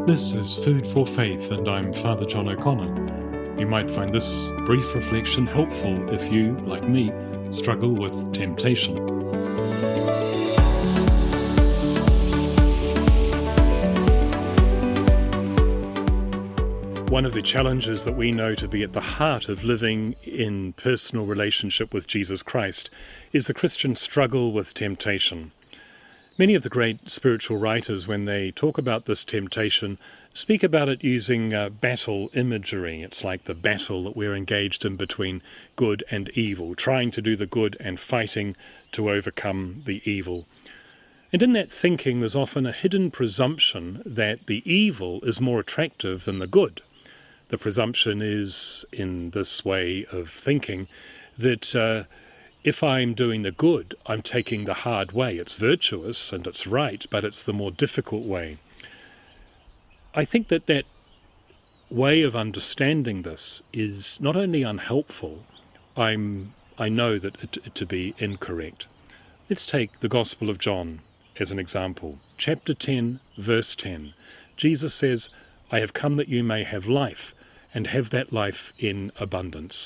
This is Food for Faith, and I'm Father John O'Connor. You might find this brief reflection helpful if you, like me, struggle with temptation. One of the challenges that we know to be at the heart of living in personal relationship with Jesus Christ is the Christian struggle with temptation. Many of the great spiritual writers, when they talk about this temptation, speak about it using battle imagery. It's like the battle that we're engaged in between good and evil, trying to do the good and fighting to overcome the evil. And in that thinking, there's often a hidden presumption that the evil is more attractive than the good. The presumption is, in this way of thinking, that if I'm doing the good, I'm taking the hard way. It's virtuous and it's right, but it's the more difficult way. I think that way of understanding this is not only unhelpful, I know that it to be incorrect. Let's take the Gospel of John as an example. Chapter 10, verse 10. Jesus says, "I have come that you may have life, and have that life in abundance."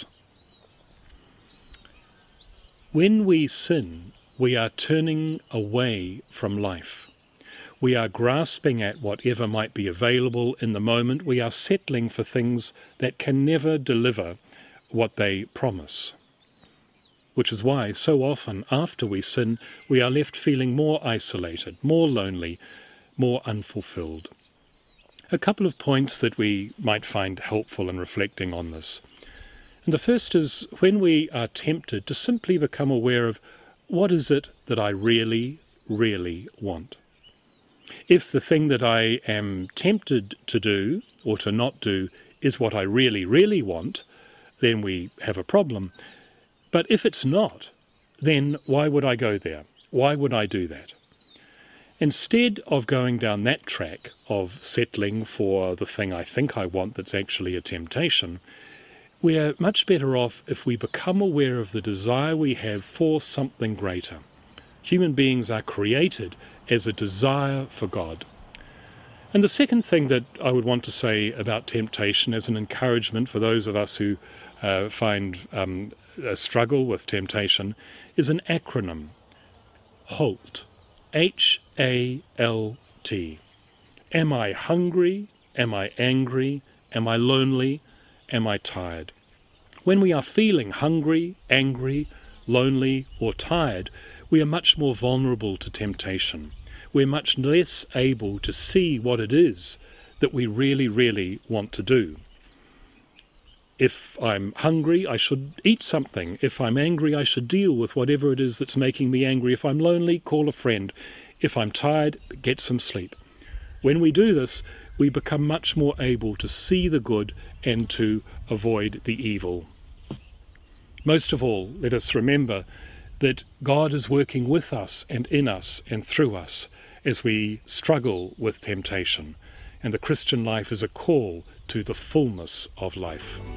When we sin, we are turning away from life. We are grasping at whatever might be available in the moment. We are settling for things that can never deliver what they promise. Which is why so often after we sin, we are left feeling more isolated, more lonely, more unfulfilled. A couple of points that we might find helpful in reflecting on this. And the first is when we are tempted to simply become aware of what is it that I really, really want. If the thing that I am tempted to do or to not do is what I really, really want, then we have a problem. But if it's not, then why would I go there? Why would I do that? Instead of going down that track of settling for the thing I think I want that's actually a temptation, we're much better off if we become aware of the desire we have for something greater. Human beings are created as a desire for God. And the second thing that I would want to say about temptation as an encouragement for those of us who find a struggle with temptation is an acronym, HALT. H-A-L-T. Am I hungry? Am I angry? Am I lonely? Am I tired? When we are feeling hungry, angry, lonely, or tired, we are much more vulnerable to temptation. We're much less able to see what it is that we really, really want to do. If I'm hungry, I should eat something. If I'm angry, I should deal with whatever it is that's making me angry. If I'm lonely, call a friend. If I'm tired, get some sleep. When we do this, we become much more able to see the good and to avoid the evil. Most of all, let us remember that God is working with us and in us and through us as we struggle with temptation. And the Christian life is a call to the fullness of life.